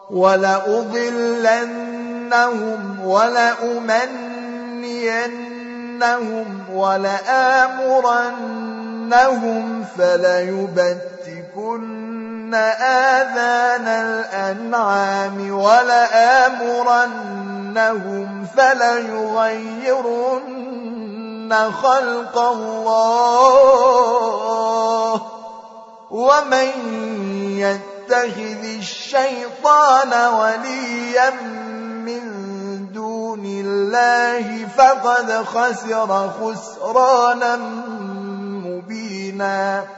ولأضلنهم ولأمنينهم ولآمرنهم فليبتكن آذان الأنعام ولآمرنهم فليغيرن خلق الله ومن يتخذ الشيطان وليا من دون الله فقد خسر خسرانا مبينا.